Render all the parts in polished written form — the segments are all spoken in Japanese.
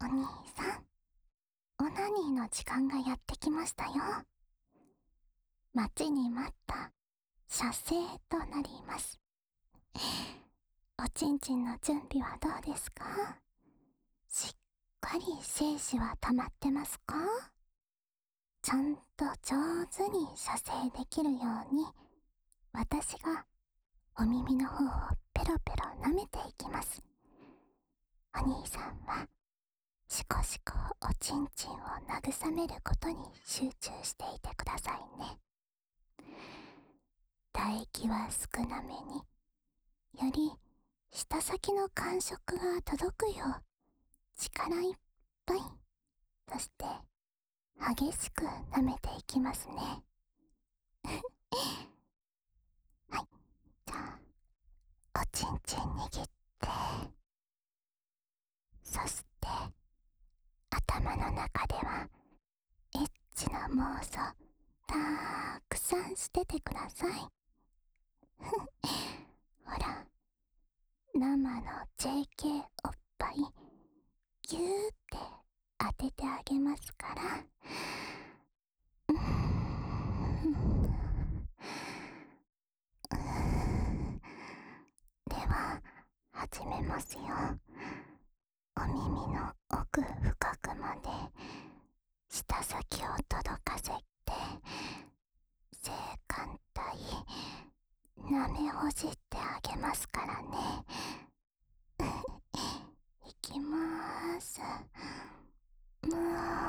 兄さん、オナニーの時間がやってきましたよ。待ちに待った射精となります。おちんちんの準備はどうですか？しっかり精子は溜まってますか？ちゃんと上手に射精できるように、私がお耳の方をペロペロ舐めていきます。お兄さんはしこしこおちんちんを慰めることに集中していてくださいね。唾液は少なめに、より舌先の感触が届くよう力いっぱい、そして激しく舐めていきますね。はい、じゃあおちんちん握って、そして頭の中ではエッチな妄想たくさんしててください。ほら、生の JK おっぱいギューって当ててあげますから。では始めますよ。お耳の奥深くまで舌先を届かせて、性感帯舐めほじってあげますからね。いきまーす。も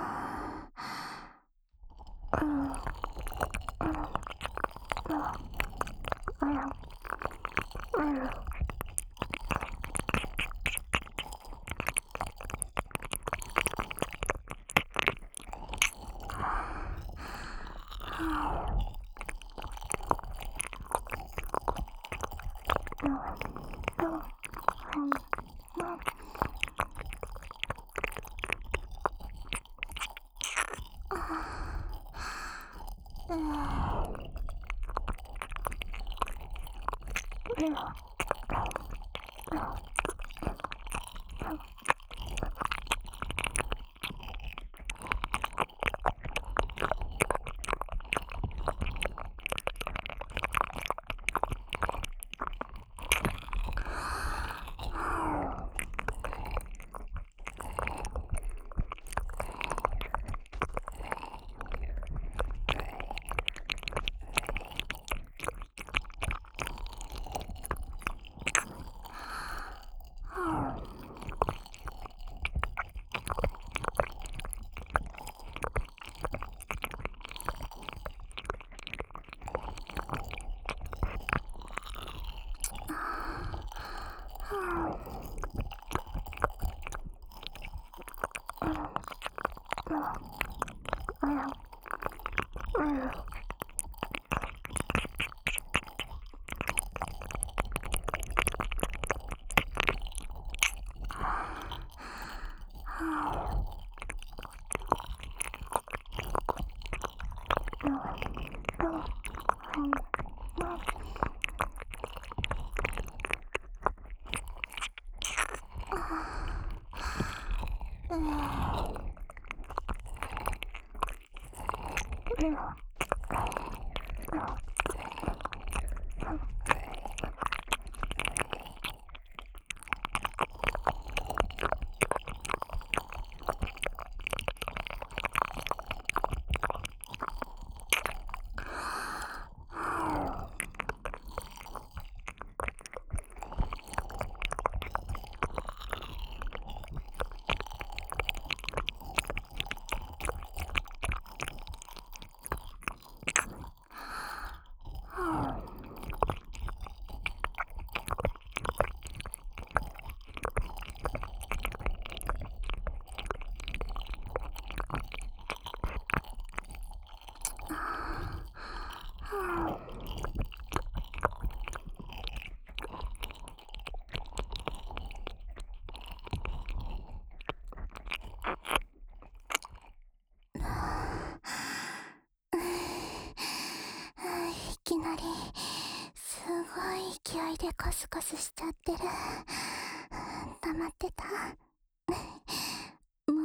いきなりすごい勢いでコスコスしちゃってる。溜まってた。も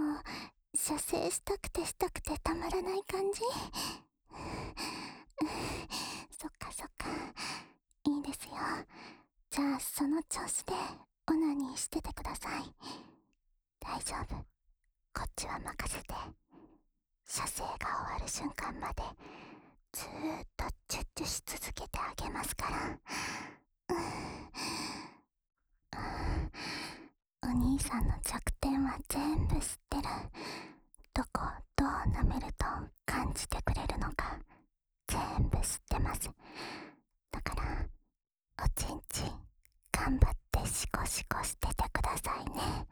射精したくてたまらない感じ。そっかそっか、いいですよ。じゃあその調子でオナニーしててください。大丈夫、こっちは任せて。射精が終わる瞬間までずーっとチュッチュし続けてあげますから。お兄さんの弱点は全部知ってる。どこをどう舐めると感じてくれるのか全部知ってます。だからおちんちん頑張ってシコシコしててくださいね。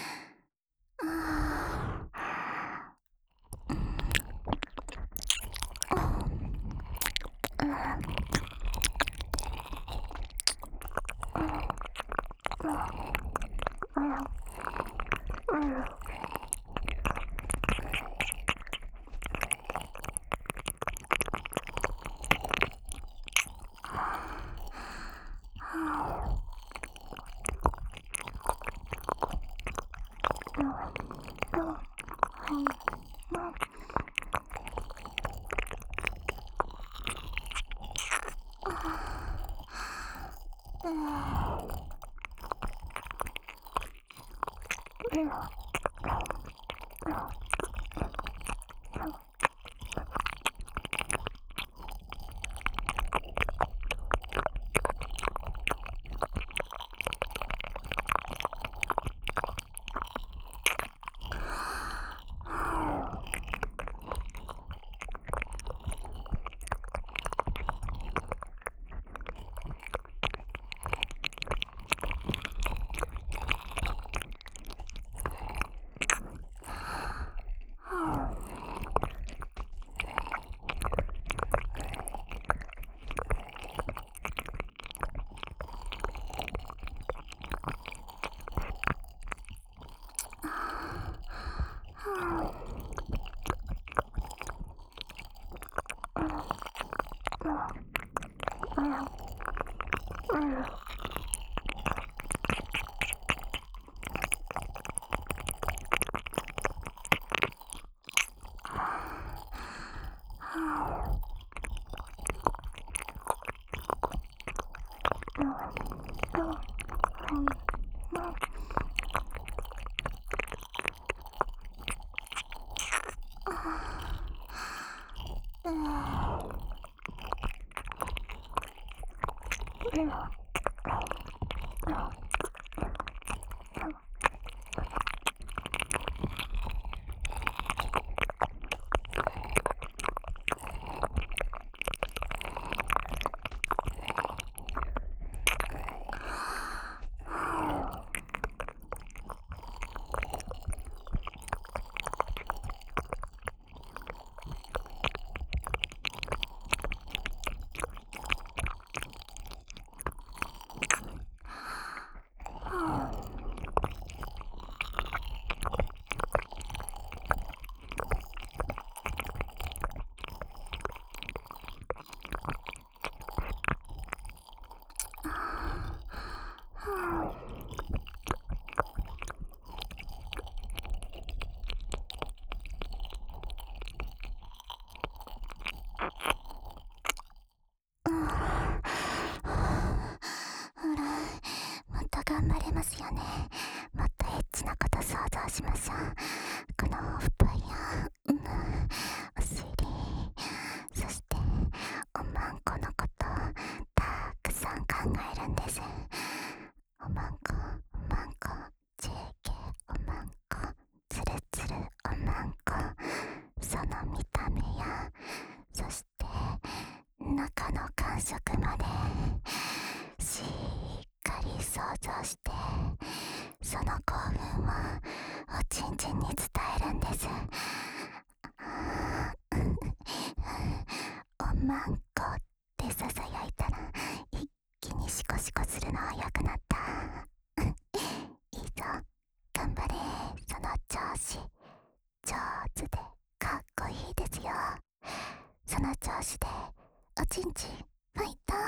頑張れますよね。もっとエッチなこと想像しましょう。このおっぱいや、お尻、そしておまんこのことたくさん考えるんです。おまんこ、JK おまんこ、つるつるおまんこ、その見た目や、そして中の感触までしっかり想像して、その興奮をおちんちんに伝えるんです。おまんこってささやいたら一気にシコシコするの早くなった。いいぞ、頑張れ。その調子、上手でかっこいいですよ。その調子でおちんちんファイト。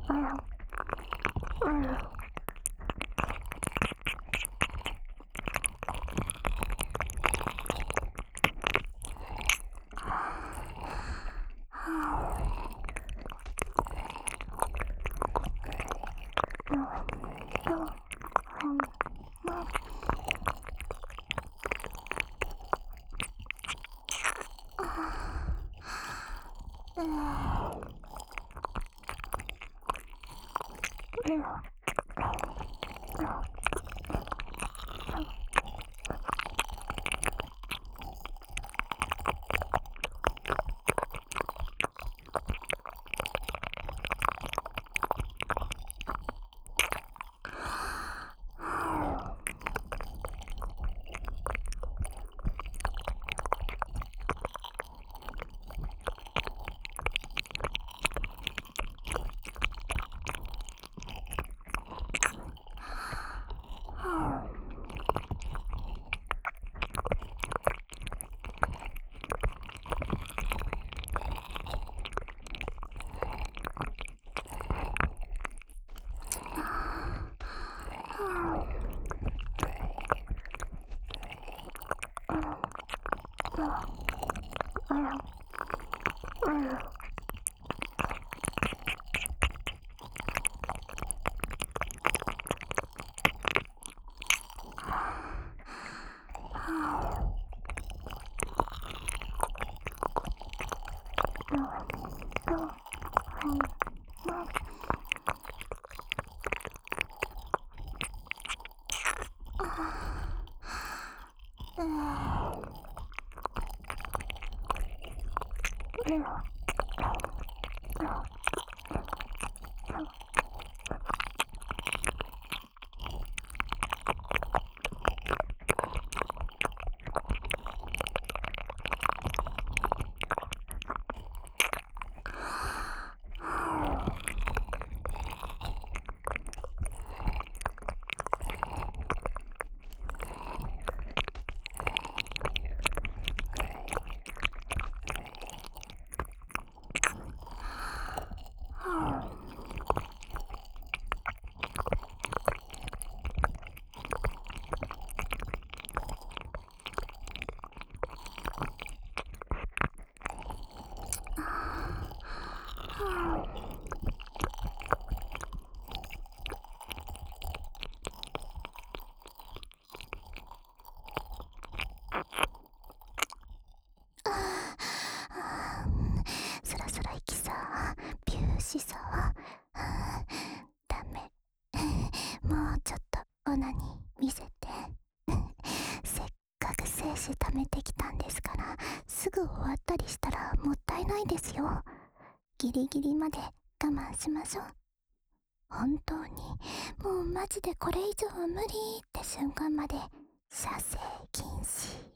そろそろ行きそう。ビューしそう。ダメ。もうちょっとオナニー見せて。せっかく精子貯めてきたんですから、すぐ終わったりしたらもったいないですよ。ギリギリまで我慢しましょう。本当にもうマジでこれ以上は無理って瞬間まで射精禁止。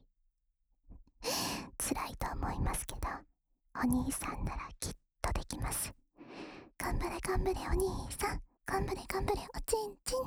辛いと思いますけど、お兄さんならきっとできます。頑張れ頑張れお兄さん、頑張れ頑張れおちんちん。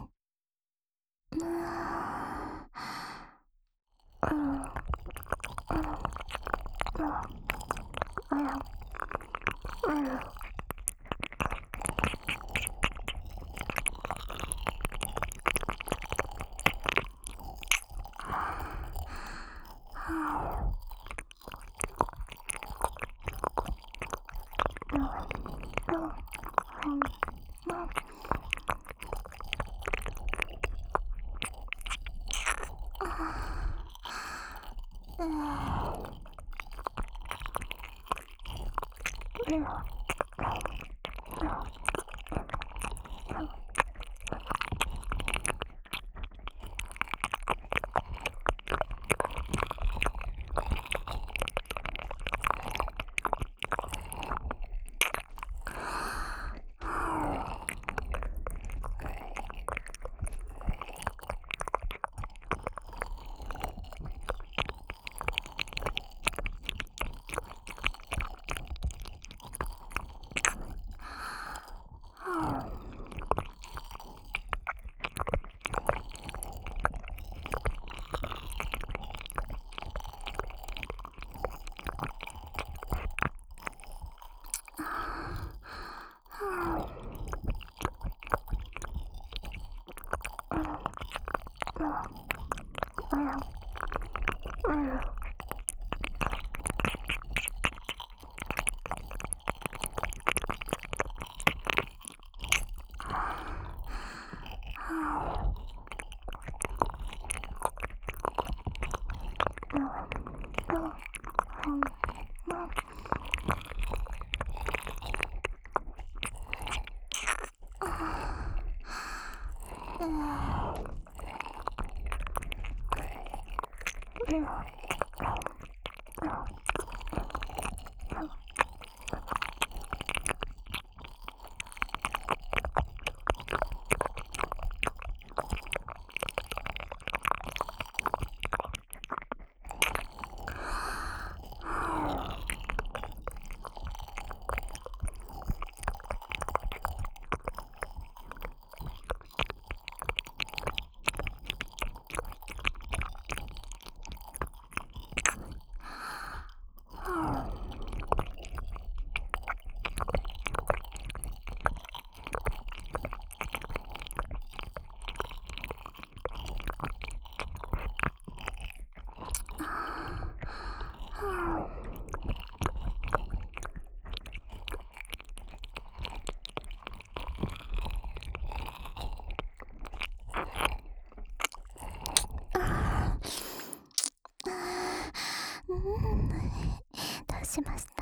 どうしました？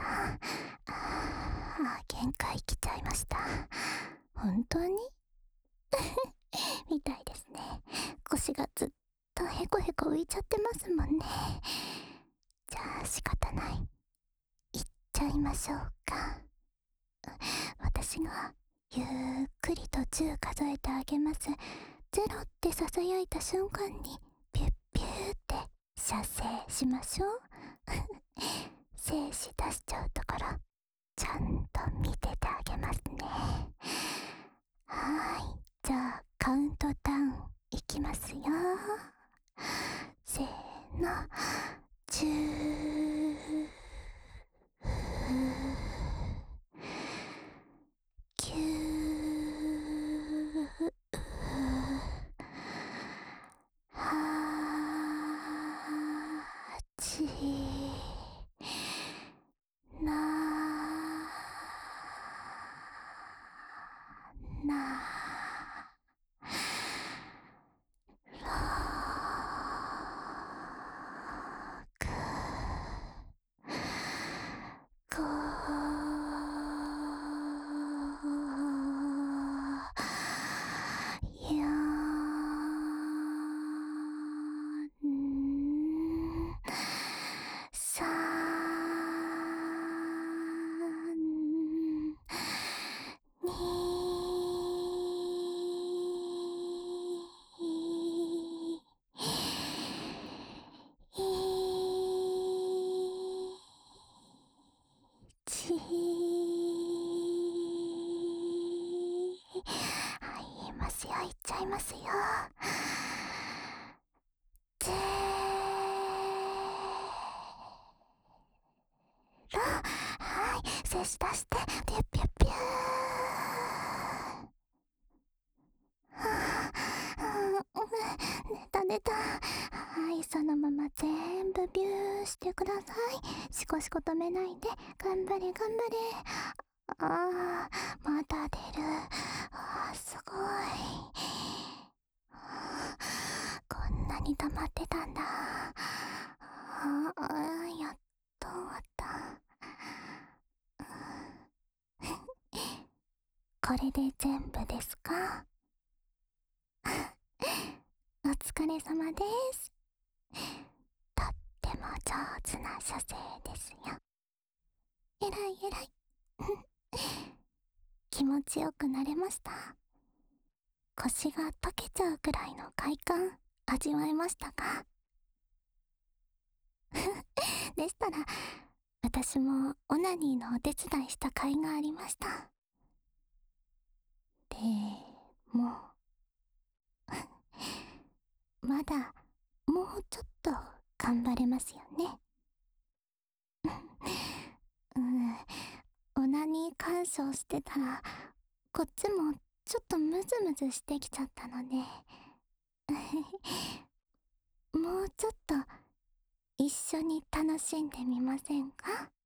限界来ちゃいました。本当にみたいですね。腰がずっとヘコヘコ浮いちゃってますもんね。じゃあ仕方ない。行っちゃいましょうか。私がゆっくりと10数えてあげます。ゼロって囁いた瞬間にピュッピューって射精しましょう。精子出しちゃうところちゃんと見ててあげますね。じゃあカウントダウンいきますよ。せーの、10、9、8、言いますよ、言っちゃいますよ。精子出して、ピュッピュッピュー。寝た寝た。そのまま全部ビューしてください。シコシコ止めないで。頑張れ頑張れ。まだ出る。すごい。こんなに溜まってたんだ。やっと終わった。これで全部ですか？お疲れ様です。とっても上手な射精ですよ。えらいえらい。気持ちよくなれました？腰が溶けちゃうくらいの快感味わえましたか？でしたら私もオナニーのお手伝いした甲斐がありました。でもまだもうちょっと頑張れますよね。オナニー鑑賞してたらこっちもちょっとムズムズしてきちゃったのでもうちょっと一緒に楽しんでみませんか？